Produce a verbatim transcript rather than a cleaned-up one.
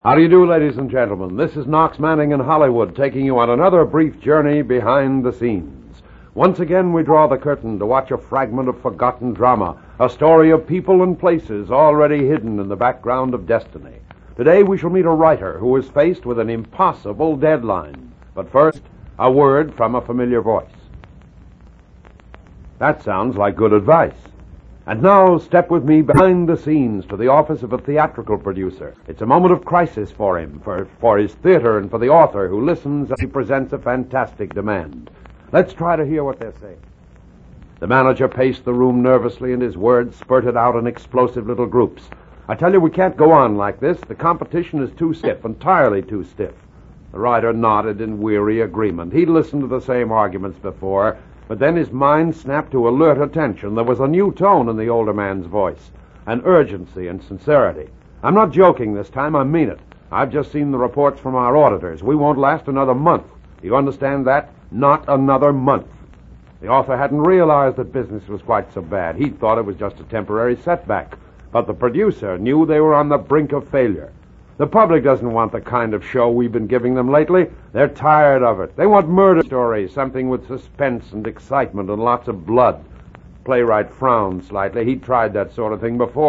How do you do, ladies and gentlemen? This is Knox Manning in Hollywood, taking you on another brief journey behind the scenes. Once again, we draw the curtain to watch a fragment of forgotten drama, a story of people and places already hidden in the background of destiny. Today, we shall meet a writer who is faced with an impossible deadline. But first, a word from a familiar voice. That sounds like good advice. And now, step with me behind the scenes to the office of a theatrical producer. It's a moment of crisis for him, for, for his theater, and for the author who listens as he presents a fantastic demand. Let's try to hear what they're saying. The manager paced the room nervously, and his words spurted out in explosive little groups. I tell you, we can't go on like this. The competition is too stiff, entirely too stiff. The writer nodded in weary agreement. He'd listened to the same arguments before, but then his mind snapped to alert attention. There was a new tone in the older man's voice, an urgency and sincerity. I'm not joking this time, I mean it. I've just seen the reports from our auditors. We won't last another month. Do you understand that? Not another month. The author hadn't realized that business was quite so bad. He'd thought it was just a temporary setback. But the producer knew they were on the brink of failure. The public doesn't want the kind of show we've been giving them lately. They're tired of it. They want murder stories, something with suspense and excitement and lots of blood. Playwright frowned slightly. He'd tried that sort of thing before.